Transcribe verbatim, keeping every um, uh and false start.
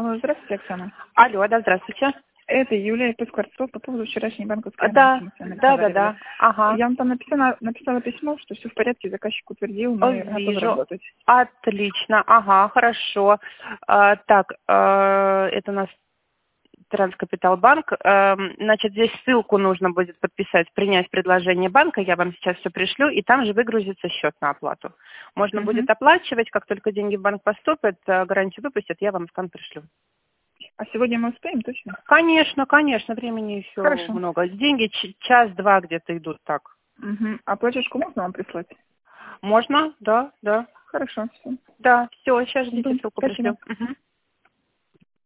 Алло, здравствуйте, Оксана. Алло, да, здравствуйте. Это Юлия из Скворцов по поводу вчерашней банковской Да, анонсы мы с вами да, да, разговаривали. да. Ага. Я вам там написала, написала письмо, что все в порядке, заказчик утвердил, О, мы готовы вижу. работать. Отлично. Ага, хорошо. А, так, а, это у нас Транскапиталбанк. А, значит, здесь ссылку нужно будет подписать, принять предложение банка. Я вам сейчас все пришлю, и там же выгрузится счет на оплату. Можно Угу. будет оплачивать, как только деньги в банк поступят, а, гарантию выпустят, я вам скан пришлю. А сегодня мы успеем, точно? Конечно, конечно, времени еще Хорошо. много. Деньги ч- час-два где-то идут так. Угу. А платежку можно вам прислать? Можно? Да, да. Хорошо, все. Да, все, сейчас ждите, ссылку Спасибо. пришлю. Мгм.